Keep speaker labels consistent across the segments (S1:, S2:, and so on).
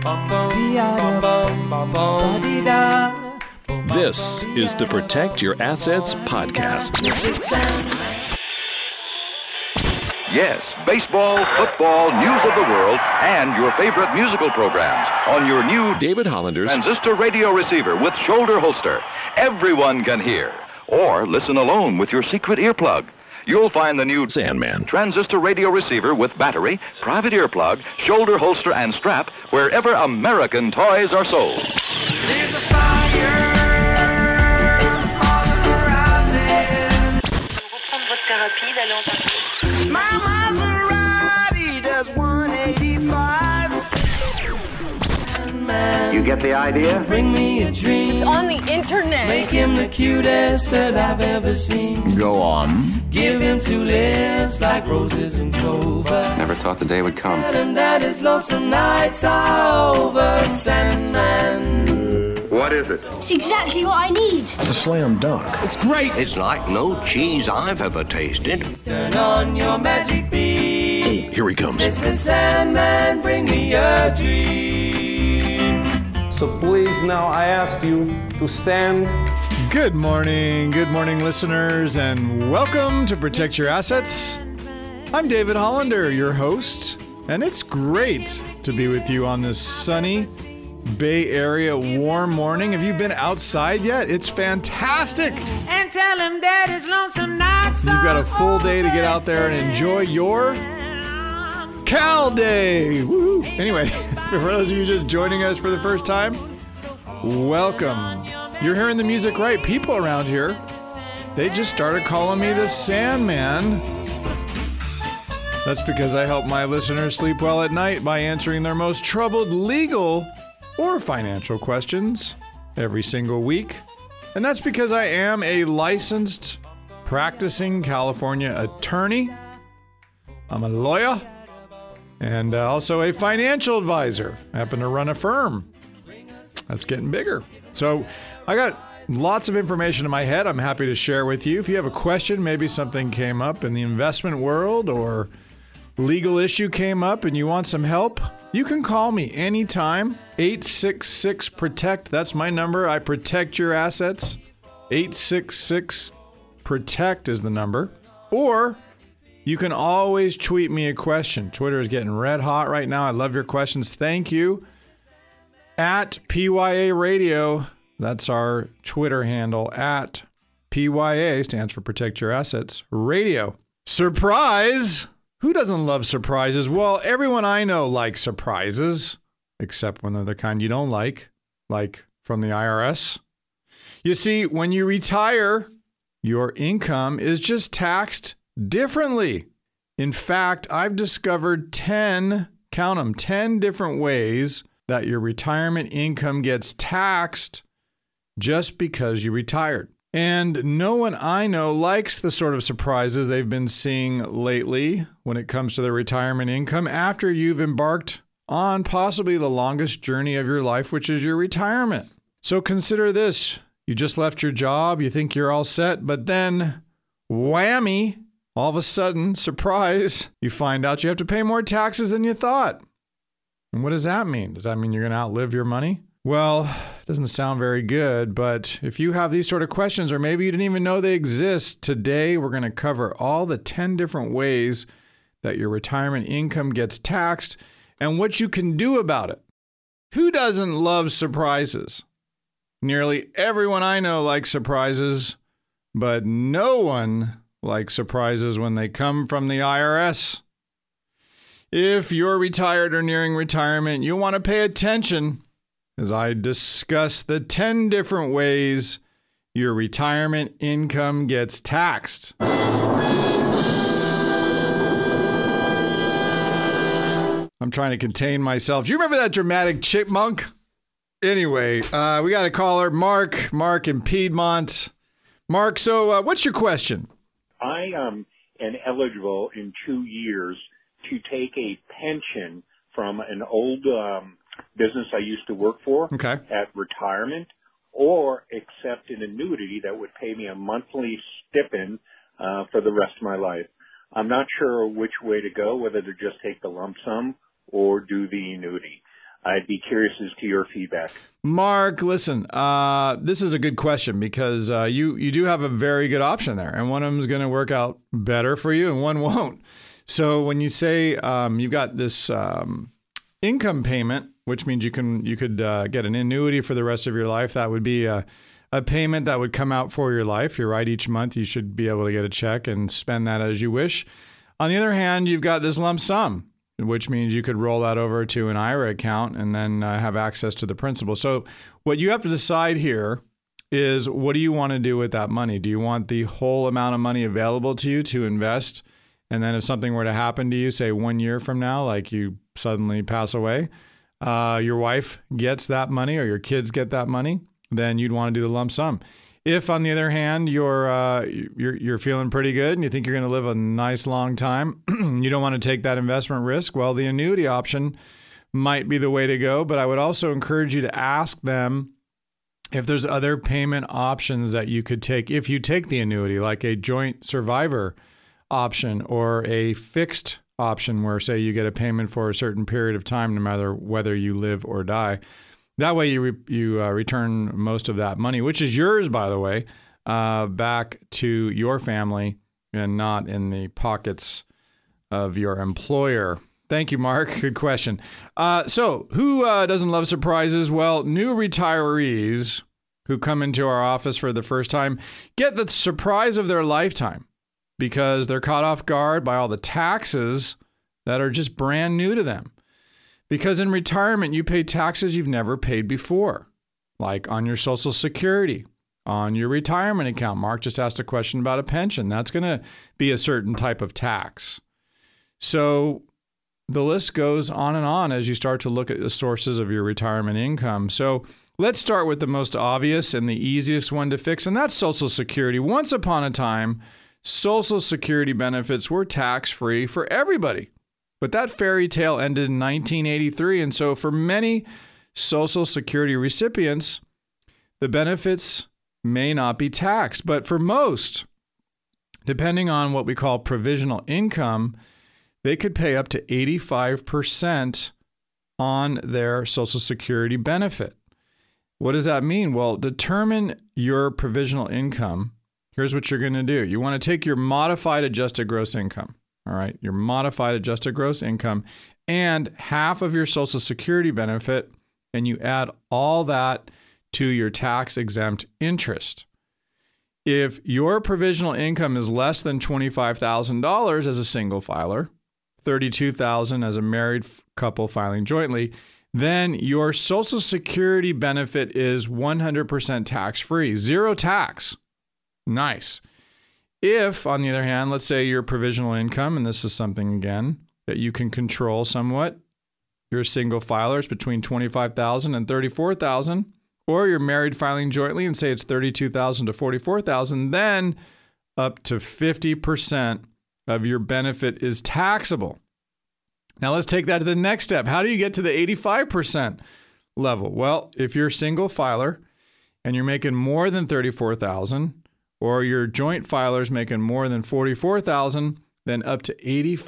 S1: This is the Protect Your Assets podcast.
S2: Yes, baseball, football, news of the world, and your favorite musical programs on your new
S1: David Hollander's
S2: transistor radio receiver with shoulder holster. Everyone can hear. Or listen alone with your secret earplug. You'll find the new
S1: Sandman
S2: transistor radio receiver with battery, private earplug, shoulder holster, and strap wherever American toys are sold.
S3: There's a fire on the horizon.
S4: Reprendre votre thérapie, d'aller en partie.
S3: My Maserati does 185.
S5: You get the idea?
S3: Bring me a dream.
S4: It's on the internet.
S3: Make him the cutest that I've ever seen.
S5: Go on.
S3: Give him two lips like roses and clover.
S5: Never thought the day would come.
S3: Tell him that his lonesome nights are over, Sandman.
S2: What is it?
S6: It's exactly what I need.
S1: It's a slam dunk.
S7: It's great. It's like no cheese I've ever tasted.
S3: Turn on your magic beam.
S1: Here he comes.
S3: Mr. Sandman, bring me a dream.
S8: So please now I ask you to stand.
S9: Good morning, listeners, and welcome to Protect Your Assets. I'm David Hollander, your host, and it's great to be with you on this sunny Bay Area warm morning. Have you been outside yet? It's fantastic.
S3: And tell him that his lonesome nights
S9: You've got a
S3: are
S9: full day to get out there and enjoy your Cal Day. Woo! Anyway, for those of you just joining us for the first time, welcome. You're hearing the music right. People around here, they just started calling me the Sandman. That's because I help my listeners sleep well at night by answering their most troubled legal or financial questions every single week. And that's because I am a licensed, practicing California attorney. I'm a lawyer and also a financial advisor. I happen to run a firm that's getting bigger. So I got lots of information in my head I'm happy to share with you. If you have a question, maybe something came up in the investment world or legal issue came up and you want some help, you can call me anytime. 866-PROTECT. That's my number. I protect your assets. 866-PROTECT is the number. Or you can always tweet me a question. Twitter is getting red hot right now. I love your questions. Thank you. At PYA Radio. That's our Twitter handle. At PYA, stands for Protect Your Assets Radio. Surprise! Who doesn't love surprises? Well, everyone I know likes surprises, except when they're the kind you don't like from the IRS. You see, when you retire, your income is just taxed differently. In fact, I've discovered 10 different ways that your retirement income gets taxed just because you retired. And no one I know likes the sort of surprises they've been seeing lately when it comes to their retirement income after you've embarked on possibly the longest journey of your life, which is your retirement. So consider this. You just left your job, you think you're all set, but then, whammy, all of a sudden, surprise, you find out you have to pay more taxes than you thought. And what does that mean? Does that mean you're going to outlive your money? Well, it doesn't sound very good, but if you have these sort of questions, or maybe you didn't even know they exist, today we're going to cover all the 10 different ways that your retirement income gets taxed and what you can do about it. Who doesn't love surprises? Nearly everyone I know likes surprises, but no one likes surprises when they come from the IRS. If you're retired or nearing retirement, you'll want to pay attention as I discuss the 10 different ways your retirement income gets taxed. I'm trying to contain myself. Do you remember that dramatic chipmunk? Anyway, we got a caller, Mark in Piedmont. Mark, so what's your question?
S10: I am eligible in 2 years to take a pension from an old business I used to work for at retirement, or accept an annuity that would pay me a monthly stipend for the rest of my life. I'm not sure which way to go, whether to just take the lump sum or do the annuity. I'd be curious as to your feedback.
S9: Mark, listen, this is a good question because you do have a very good option there, and one of them is going to work out better for you and one won't. So when you say you've got this income payment, which means you could get an annuity for the rest of your life, that would be a payment that would come out for your life. You're right, each month you should be able to get a check and spend that as you wish. On the other hand, you've got this lump sum, which means you could roll that over to an IRA account and then have access to the principal. So what you have to decide here is, what do you want to do with that money? Do you want the whole amount of money available to you to invest? And then if something were to happen to you, say 1 year from now, like you suddenly pass away, your wife gets that money or your kids get that money, then you'd want to do the lump sum. If, on the other hand, you're feeling pretty good and you think you're going to live a nice long time, you don't want to take that investment risk, well, the annuity option might be the way to go. But I would also encourage you to ask them if there's other payment options that you could take if you take the annuity, like a joint survivor option or a fixed option where, say, you get a payment for a certain period of time, no matter whether you live or die. That way you return most of that money, which is yours, by the way, back to your family and not in the pockets of your employer. Thank you, Mark. Good question. So who doesn't love surprises? Well, new retirees who come into our office for the first time get the surprise of their lifetime because they're caught off guard by all the taxes that are just brand new to them. Because in retirement, you pay taxes you've never paid before, like on your Social Security, on your retirement account. Mark just asked a question about a pension. That's going to be a certain type of tax. So the list goes on and on as you start to look at the sources of your retirement income. So let's start with the most obvious and the easiest one to fix, and that's Social Security. Once upon a time, Social Security benefits were tax-free for everybody. But that fairy tale ended in 1983, and so for many Social Security recipients, the benefits may not be taxed. But for most, depending on what we call provisional income, they could pay up to 85% on their Social Security benefit. What does that mean? Well, determine your provisional income. Here's what you're going to do. You want to take your modified adjusted gross income. All right, your modified adjusted gross income and half of your Social Security benefit, and you add all that to your tax-exempt interest. If your provisional income is less than $25,000 as a single filer, $32,000 as a married couple filing jointly, then your Social Security benefit is 100% tax-free, zero tax. Nice. If, on the other hand, let's say your provisional income, and this is something, again, that you can control somewhat, you're a single filer, it's between $25,000 and $34,000, or you're married filing jointly and say it's $32,000 to $44,000, then up to 50% of your benefit is taxable. Now let's take that to the next step. How do you get to the 85% level? Well, if you're a single filer and you're making more than $34,000, or your joint filer's making more than $44,000, then up to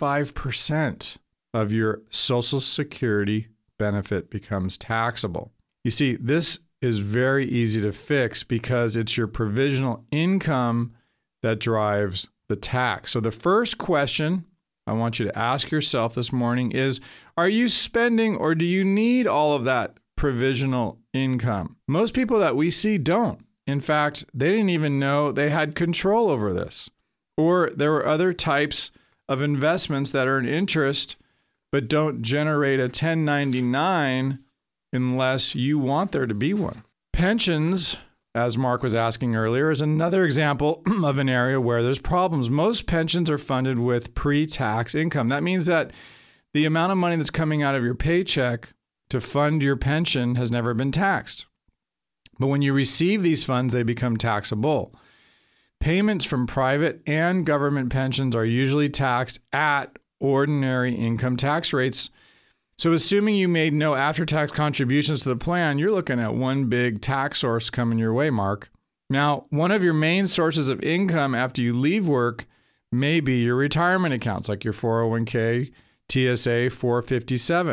S9: 85% of your Social Security benefit becomes taxable. You see, this is very easy to fix because it's your provisional income that drives the tax. So the first question I want you to ask yourself this morning is, are you spending or do you need all of that provisional income? Most people that we see don't. In fact, they didn't even know they had control over this. Or there were other types of investments that earn interest but don't generate a 1099 unless you want there to be one. Pensions, as Mark was asking earlier, is another example of an area where there's problems. Most pensions are funded with pre-tax income. That means that the amount of money that's coming out of your paycheck to fund your pension has never been taxed. But when you receive these funds, they become taxable. Payments from private and government pensions are usually taxed at ordinary income tax rates. So assuming you made no after-tax contributions to the plan, you're looking at one big tax source coming your way, Mark. Now, one of your main sources of income after you leave work may be your retirement accounts, like your 401k, TSA 457.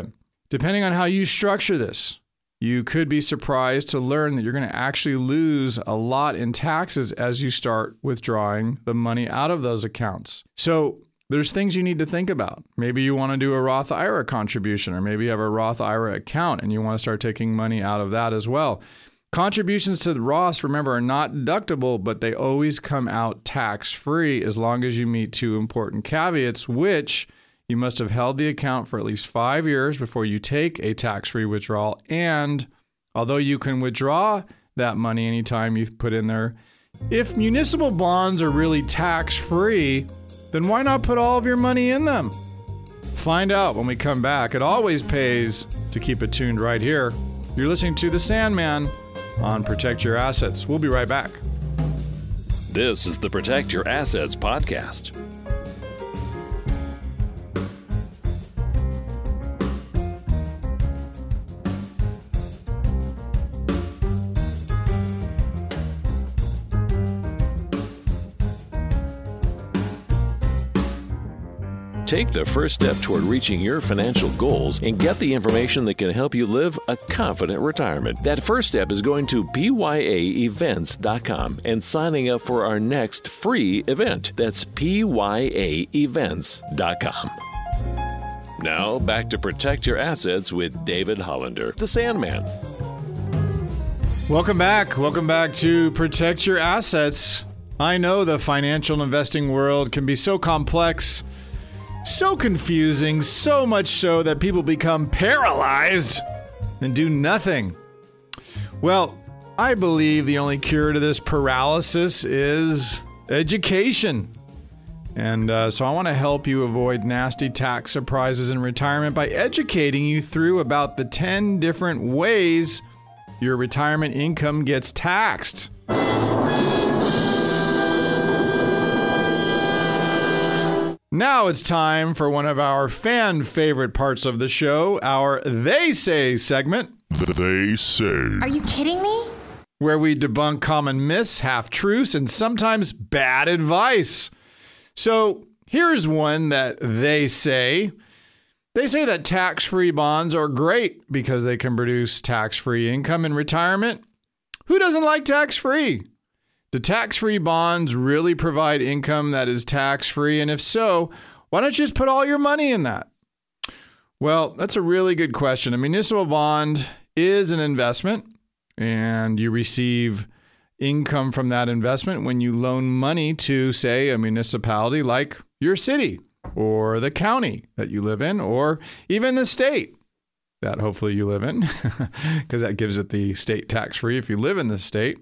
S9: depending on how you structure this, you could be surprised to learn that you're going to actually lose a lot in taxes as you start withdrawing the money out of those accounts. So there's things you need to think about. Maybe you want to do a Roth IRA contribution, or maybe you have a Roth IRA account and you want to start taking money out of that as well. Contributions to the Roths, remember, are not deductible, but they always come out tax-free as long as you meet two important caveats, which you must have held the account for at least 5 years before you take a tax-free withdrawal. And although you can withdraw that money anytime you put in there, if municipal bonds are really tax-free, then why not put all of your money in them? Find out when we come back. It always pays to keep it tuned right here. You're listening to The Sandman on Protect Your Assets. We'll be right back.
S1: This is the Protect Your Assets podcast. Take the first step toward reaching your financial goals and get the information that can help you live a confident retirement. That first step is going to PYAEvents.com and signing up for our next free event. That's PYAEvents.com. Now, back to Protect Your Assets with David Hollander, the Sandman.
S9: Welcome back. Welcome back to Protect Your Assets. I know the financial investing world can be so complex, so confusing, so much so that people become paralyzed and do nothing. Well, I believe the only cure to this paralysis is education. And so I want to help you avoid nasty tax surprises in retirement by educating you through about the 10 different ways your retirement income gets taxed. Now it's time for one of our fan favorite parts of the show, our They Say segment.
S6: They Say.
S11: Are you kidding me?
S9: Where we debunk common myths, half-truths, and sometimes bad advice. So here's one that they say. They say that tax-free bonds are great because they can produce tax-free income in retirement. Who doesn't like tax-free? Do tax-free bonds really provide income that is tax-free? And if so, why don't you just put all your money in that? Well, that's a really good question. A municipal bond is an investment, and you receive income from that investment when you loan money to, say, a municipality like your city or the county that you live in, or even the state that hopefully you live in, because that gives it the state tax-free if you live in the state.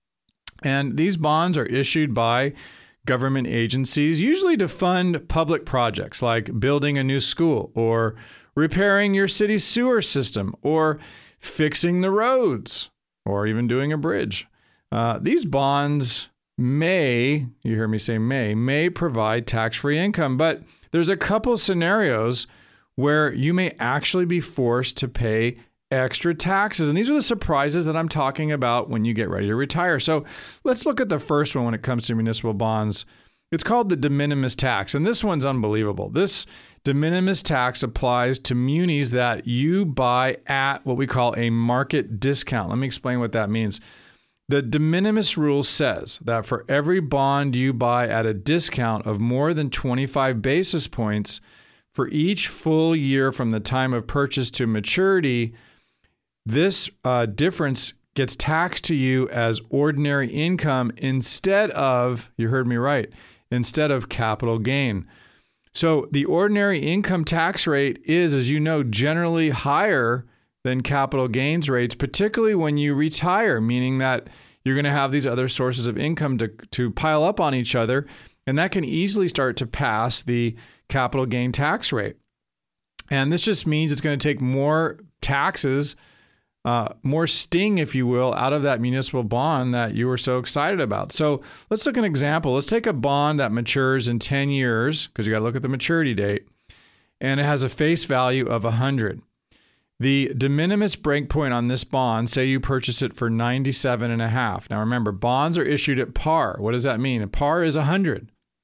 S9: And these bonds are issued by government agencies, usually to fund public projects like building a new school or repairing your city's sewer system or fixing the roads or even doing a bridge. These bonds may, you hear me say may provide tax-free income, but there's a couple scenarios where you may actually be forced to pay extra taxes. And these are the surprises that I'm talking about when you get ready to retire. So let's look at the first one when it comes to municipal bonds. It's called the de minimis tax. And this one's unbelievable. This de minimis tax applies to munis that you buy at what we call a market discount. Let me explain what that means. The de minimis rule says that for every bond you buy at a discount of more than 25 basis points for each full year from the time of purchase to maturity, this difference gets taxed to you as ordinary income instead of, you heard me right, instead of capital gain. So the ordinary income tax rate is, as you know, generally higher than capital gains rates, particularly when you retire, meaning that you're going to have these other sources of income to pile up on each other, and that can easily start to pass the capital gain tax rate. And this just means it's going to take more taxes, more sting, if you will, out of that municipal bond that you were so excited about. So let's look at an example. Let's take a bond that matures in 10 years, because you got to look at the maturity date, and it has a face value of 100. The de minimis breakpoint on this bond, say you purchase it for 97.5. Now remember, bonds are issued at par. What does that mean? Par is 100.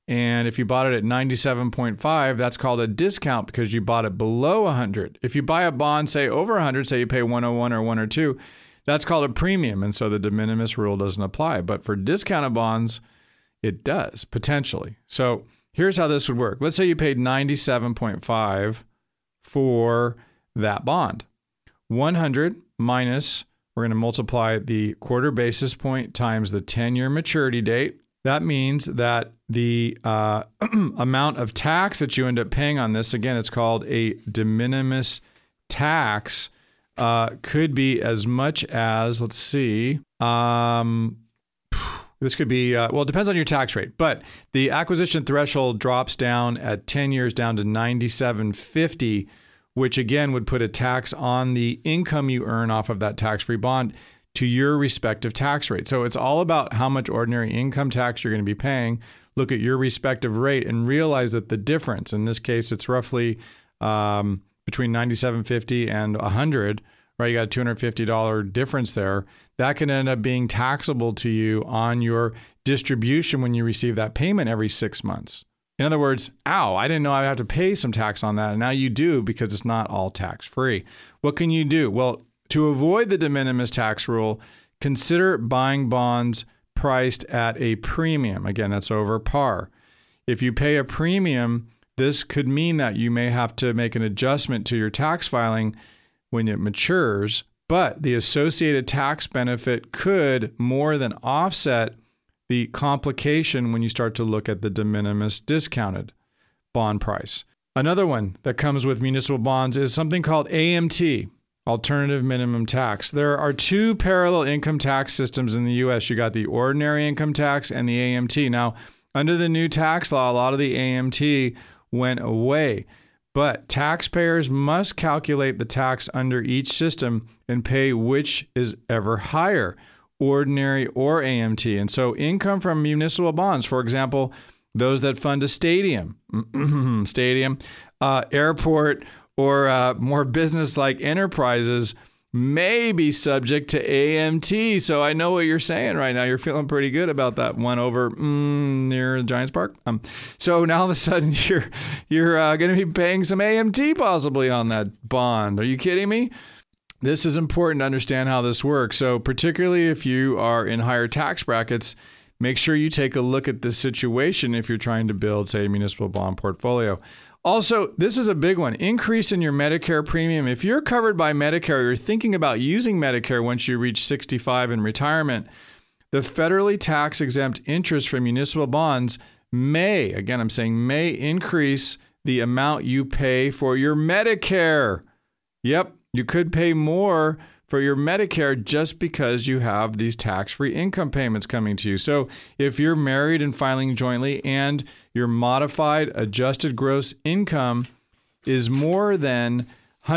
S9: And if you bought it at 97.5, that's called a discount because you bought it below 100. If you buy a bond, say over 100, say you pay 101 or 102, that's called a premium. And so the de minimis rule doesn't apply. But for discounted bonds, it does potentially. So here's how this would work. Let's say you paid 97.5 for that bond. 100 minus, we're going to multiply the quarter basis point times the 10-year maturity date. That means that the amount of tax that you end up paying on this, again, it's called a de minimis tax, could be as much as, let's see, this could be, well, it depends on your tax rate, but the acquisition threshold drops down at 10 years down to $97.50, which again would put a tax on the income you earn off of that tax-free bond to your respective tax rate. So it's all about how much ordinary income tax you're going to be paying. Look at your respective rate and realize that the difference, in this case, it's roughly between $97.50 and $100, right? You got a $250 difference there. That can end up being taxable to you on your distribution when you receive that payment every 6 months. In other words, ow, I didn't know I'd have to pay some tax on that. And now you do because it's not all tax-free. What can you do? Well, to avoid the de minimis tax rule, consider buying bonds priced at a premium. Again, that's over par. If you pay a premium, this could mean that you may have to make an adjustment to your tax filing when it matures, but the associated tax benefit could more than offset the complication when you start to look at the de minimis discounted bond price. Another one that comes with municipal bonds is something called AMT, Alternative Minimum Tax. There are two parallel income tax systems in the U.S. You got the ordinary income tax and the AMT. Now, under the new tax law, a lot of the AMT went away, but taxpayers must calculate the tax under each system and pay which is ever higher, ordinary or AMT. And so income from municipal bonds, for example, those that fund a stadium, airport, or more business-like enterprises may be subject to AMT. So I know what you're saying right now. You're feeling pretty good about that one over near Giants Park. So now all of a sudden you're going to be paying some AMT possibly on that bond. Are you kidding me? This is important to understand how this works. So particularly if you are in higher tax brackets, make sure you take a look at this situation if you're trying to build, say, a municipal bond portfolio. Also, this is a big one. Increase in your Medicare premium. If you're covered by Medicare, you're thinking about using Medicare once you reach 65 in retirement, the federally tax-exempt interest from municipal bonds may, again, I'm saying may increase the amount you pay for your Medicare. Yep, you could pay more for your Medicare just because you have these tax-free income payments coming to you. So if you're married and filing jointly and your modified adjusted gross income is more than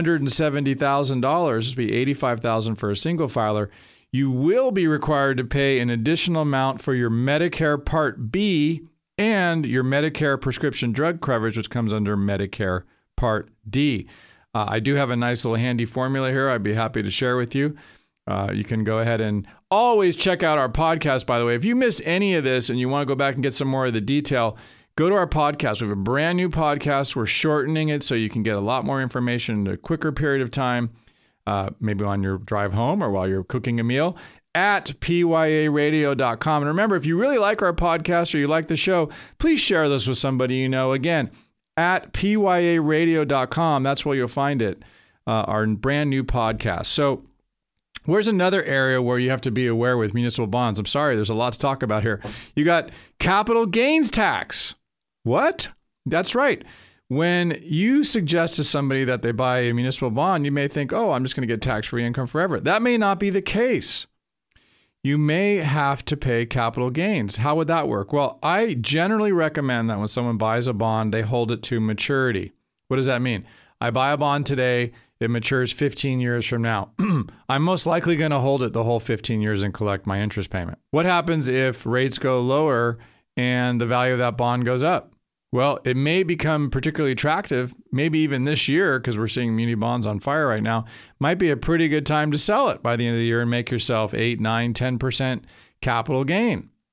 S9: $170,000, this would be $85,000 for a single filer, you will be required to pay an additional amount for your Medicare Part B and your Medicare prescription drug coverage, which comes under Medicare Part D. I do have a nice little handy formula here I'd be happy to share with you. You can go ahead and always check out our podcast, by the way. If you missed any of this and you want to go back and get some more of the detail, go to our podcast. We have a brand new podcast. We're shortening it so you can get a lot more information in a quicker period of time, maybe on your drive home or while you're cooking a meal, at pyaradio.com. And remember, if you really like our podcast or you like the show, please share this with somebody you know. Again, at pyaradio.com. That's where you'll find it, our brand new podcast. So where's another area where you have to be aware with municipal bonds? I'm sorry, there's a lot to talk about here. You got capital gains tax. What? That's right. When you suggest to somebody that they buy a municipal bond, you may think, oh, I'm just going to get tax-free income forever. That may not be the case. You may have to pay capital gains. How would that work? Well, I generally recommend that when someone buys a bond, they hold it to maturity. What does that mean? I buy a bond today, it matures 15 years from now. I'm most likely going to hold it the whole 15 years and collect my interest payment. What happens if rates go lower and the value of that bond goes up? Well, it may become particularly attractive, maybe even this year, because we're seeing muni bonds on fire right now, might be a pretty good time to sell it by the end of the year and make yourself 8, 9, 10% capital gain.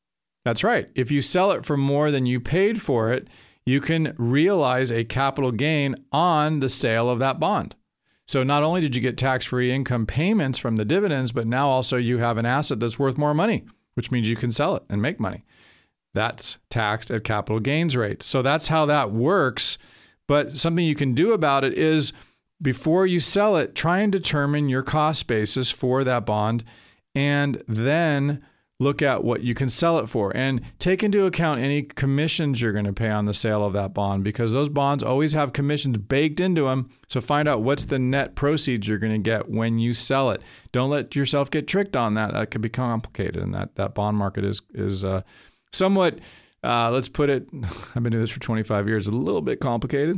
S9: That's right. If you sell it for more than you paid for it, you can realize a capital gain on the sale of that bond. So not only did you get tax-free income payments from the dividends, but now also you have an asset that's worth more money, which means you can sell it and make money. That's taxed at capital gains rates. So that's how that works. But something you can do about it is before you sell it, try and determine your cost basis for that bond and then look at what you can sell it for and take into account any commissions you're going to pay on the sale of that bond because those bonds always have commissions baked into them. So find out what's the net proceeds you're going to get when you sell it. Don't let yourself get tricked on that. That could be complicated, and that bond market is somewhat, let's put it, I've been doing this for 25 years, a little bit complicated.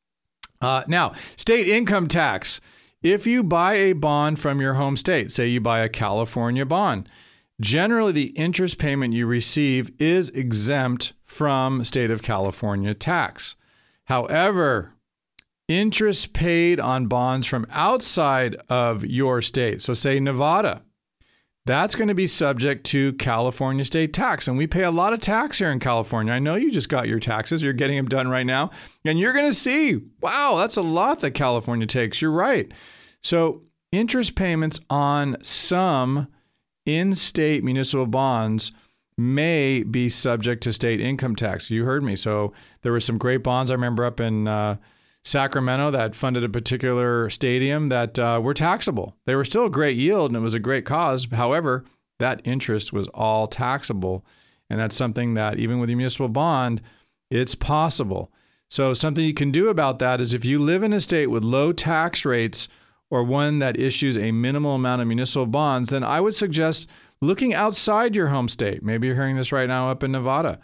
S9: Now, state income tax. If you buy a bond from your home state, say you buy a California bond, generally the interest payment you receive is exempt from state of California tax. However, interest paid on bonds from outside of your state, so say Nevada, that's going to be subject to California state tax. And we pay a lot of tax here in California. I know you just got your taxes. You're getting them done right now. And you're going to see, wow, that's a lot that California takes. You're right. So interest payments on some in-state municipal bonds may be subject to state income tax. You heard me. So there were some great bonds I remember up in Sacramento that funded a particular stadium that were taxable. They were still a great yield and it was a great cause. However, that interest was all taxable. And that's something that even with a municipal bond, it's possible. So something you can do about that is if you live in a state with low tax rates or one that issues a minimal amount of municipal bonds, then I would suggest looking outside your home state. Maybe you're hearing this right now up in Nevada.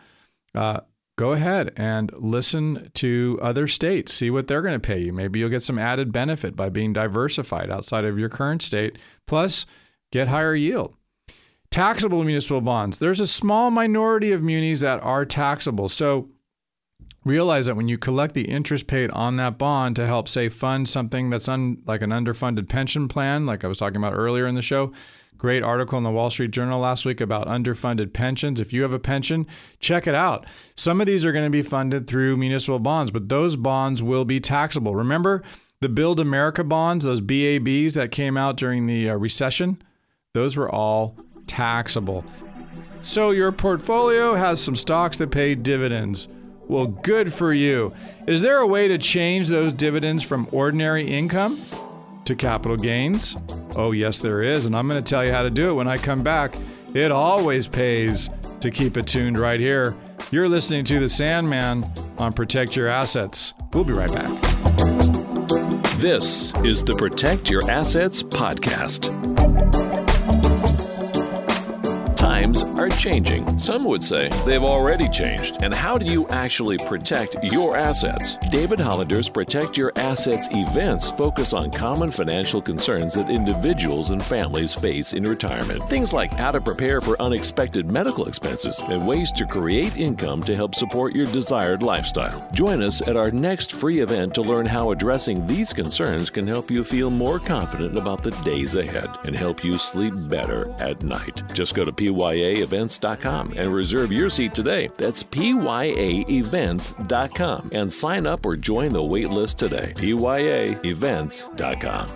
S9: Go ahead and listen to other states. See what they're going to pay you. Maybe you'll get some added benefit by being diversified outside of your current state. Plus, get higher yield. Taxable municipal bonds. There's a small minority of munis that are taxable. So realize that when you collect the interest paid on that bond to help, say, fund something that's like an underfunded pension plan, like I was talking about earlier in the show, great article in the Wall Street Journal last week about underfunded pensions. If you have a pension, check it out. Some of these are going to be funded through municipal bonds, but those bonds will be taxable. Remember the Build America bonds, those BABs that came out during the recession? Those were all taxable. So your portfolio has some stocks that pay dividends. Well, good for you. Is there a way to change those dividends from ordinary income to capital gains? Oh, yes, there is. And I'm going to tell you how to do it when I come back. It always pays to keep it tuned right here. You're listening to The Sandman on Protect Your Assets. We'll be right back.
S1: This is the Protect Your Assets podcast. Times are changing. Some would say they've already changed. And how do you actually protect your assets? David Hollander's Protect Your Assets events focus on common financial concerns that individuals and families face in retirement. Things like how to prepare for unexpected medical expenses and ways to create income to help support your desired lifestyle. Join us at our next free event to learn how addressing these concerns can help you feel more confident about the days ahead and help you sleep better at night. Just go to PYAEvents.com and reserve your seat today. That's PYAEvents.com and sign up or join the wait list today. PYAEvents.com.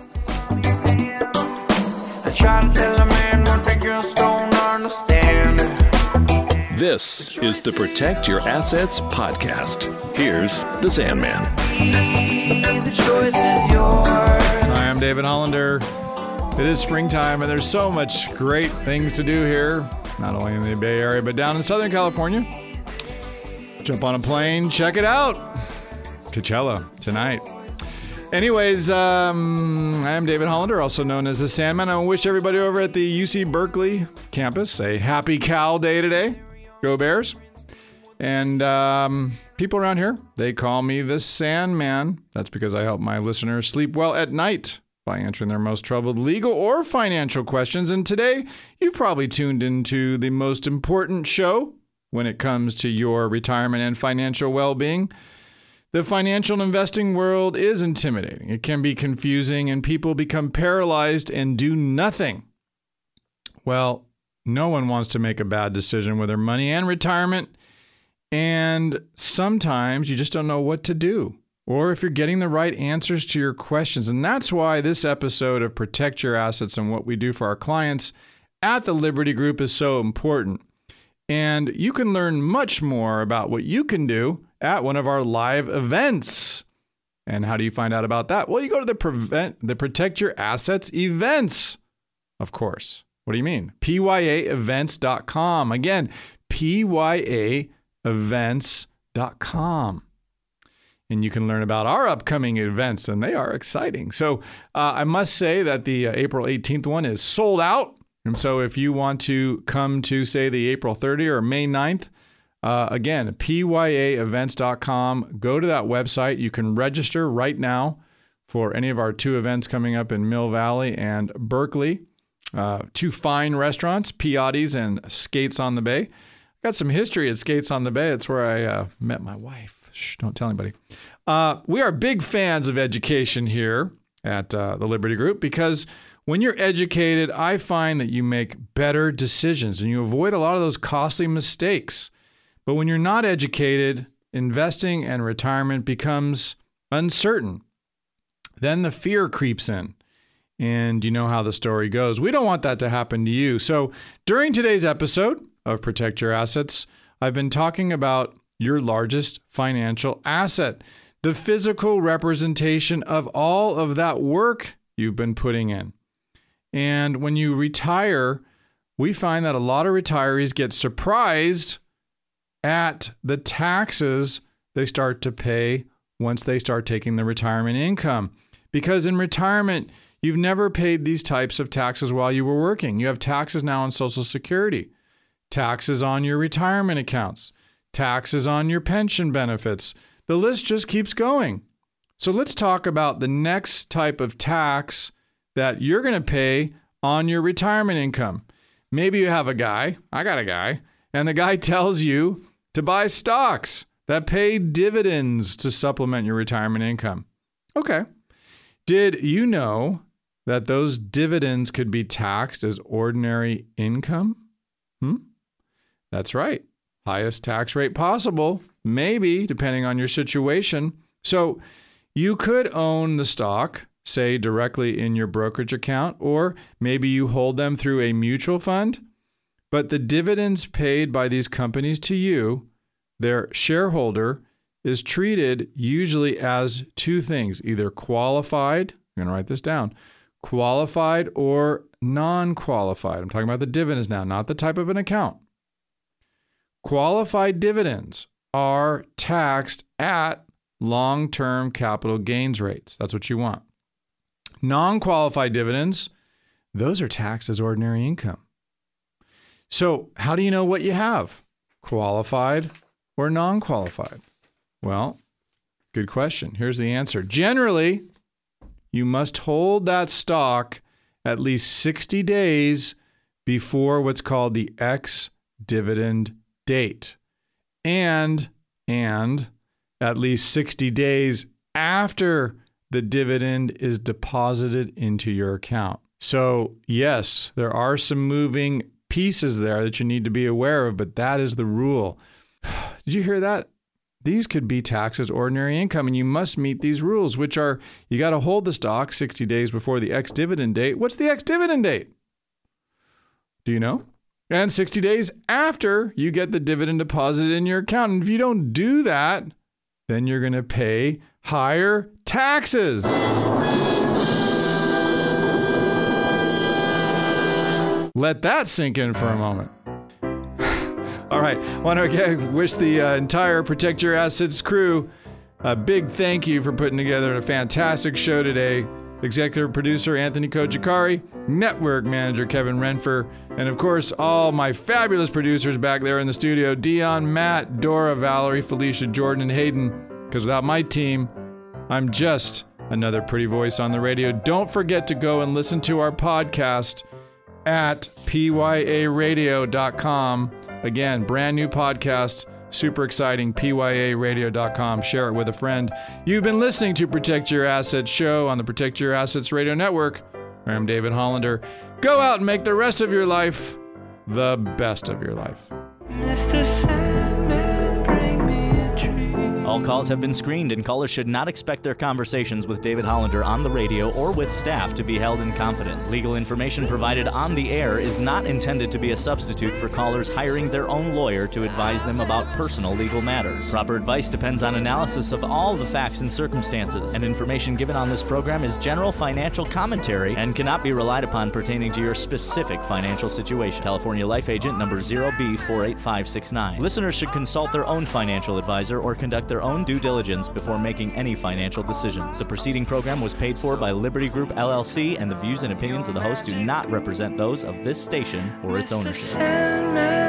S3: I try to tell a man what the girls don't understand.
S1: This is the Protect Your Assets podcast. Here's the Sandman.
S3: The choice is yours.
S9: Hi, I'm David Hollander. It is springtime, and there's so much great things to do here, not only in the Bay Area, but down in Southern California. Jump on a plane, check it out. Coachella tonight. Anyways, I am David Hollander, also known as the Sandman. I wish everybody over at the UC Berkeley campus a happy Cal Day today. Go Bears. And people around here, they call me the Sandman. That's because I help my listeners sleep well at night by answering their most troubled legal or financial questions. And today, you've probably tuned into the most important show when it comes to your retirement and financial well-being. The financial investing world is intimidating. It can be confusing, and people become paralyzed and do nothing. Well, no one wants to make a bad decision with their money and retirement. And sometimes you just don't know what to do, or if you're getting the right answers to your questions. And that's why this episode of Protect Your Assets and what we do for our clients at the Liberty Group is so important. And you can learn much more about what you can do at one of our live events. And how do you find out about that? Well, you go to the Protect Your Assets events, of course. What do you mean? PYAevents.com. Again, PYAevents.com. And you can learn about our upcoming events, and they are exciting. So I must say that the April 18th one is sold out. And so if you want to come to, say, the April 30th or May 9th, again, PYAevents.com. Go to that website. You can register right now for any of our 2 events coming up in Mill Valley and Berkeley. 2 fine restaurants, Piatti's and Skates on the Bay. Got some history at Skates on the Bay. It's where I met my wife. Shh, don't tell anybody. We are big fans of education here at the Liberty Group because when you're educated, I find that you make better decisions and you avoid a lot of those costly mistakes. But when you're not educated, investing and retirement becomes uncertain. Then the fear creeps in. And you know how the story goes. We don't want that to happen to you. So during today's episode of Protect Your Assets, I've been talking about your largest financial asset, the physical representation of all of that work you've been putting in. And when you retire, we find that a lot of retirees get surprised at the taxes they start to pay once they start taking the retirement income. Because in retirement, you've never paid these types of taxes while you were working. You have taxes now on Social Security, taxes on your retirement accounts, taxes on your pension benefits. The list just keeps going. So let's talk about the next type of tax that you're going to pay on your retirement income. Maybe you have a guy, I got a guy, and the guy tells you to buy stocks that pay dividends to supplement your retirement income. Okay. Did you know that those dividends could be taxed as ordinary income? That's right. Highest tax rate possible, maybe, depending on your situation. So you could own the stock, say, directly in your brokerage account, or maybe you hold them through a mutual fund. But the dividends paid by these companies to you, their shareholder, is treated usually as 2 things, either qualified, I'm going to write this down, qualified or non-qualified. I'm talking about the dividends now, not the type of an account. Qualified dividends are taxed at long-term capital gains rates. That's what you want. Non-qualified dividends, those are taxed as ordinary income. So how do you know what you have? Qualified or non-qualified? Well, good question. Here's the answer. Generally, you must hold that stock at least 60 days before what's called the ex-dividend date, and at least 60 days after the dividend is deposited into your account. So yes, there are some moving pieces there that you need to be aware of, but that is the rule. Did you hear that? These could be taxed as ordinary income, and you must meet these rules, which are you got to hold the stock 60 days before the ex-dividend date. What's the ex-dividend date? Do you know? And 60 days after you get the dividend deposited in your account. And if you don't do that, then you're going to pay higher taxes. Let that sink in for a moment. All right. I want to again wish the entire Protect Your Assets crew a big thank you for putting together a fantastic show today. Executive producer Anthony Kojikari, network manager Kevin Renfer, and of course all my fabulous producers back there in the studio, Dion, Matt, Dora, Valerie, Felicia, Jordan, and Hayden. Because without my team, I'm just another pretty voice on the radio. Don't forget to go and listen to our podcast at pyaradio.com. Again, brand new podcast, super exciting, pyaradio.com. Share it with a friend. You've been listening to Protect Your Assets show on the Protect Your Assets Radio Network. I'm David Hollander. Go out and make the rest of your life the best of your life.
S3: Mr. Sandman, bring me a tree.
S6: All calls have been screened, and callers should not expect their conversations with David Hollander on the radio or with staff to be held in confidence. Legal information provided on the air is not intended to be a substitute for callers hiring their own lawyer to advise them about personal legal matters. Proper advice depends on analysis of all the facts and circumstances, and information given on this program is general financial commentary and cannot be relied upon pertaining to your specific financial situation. California Life Agent number 0B48569. Listeners should consult their own financial advisor or conduct their own due diligence before making any financial decisions. The preceding program was paid for by Liberty Group LLC, and the views and opinions of the host do not represent those of this station or its ownership.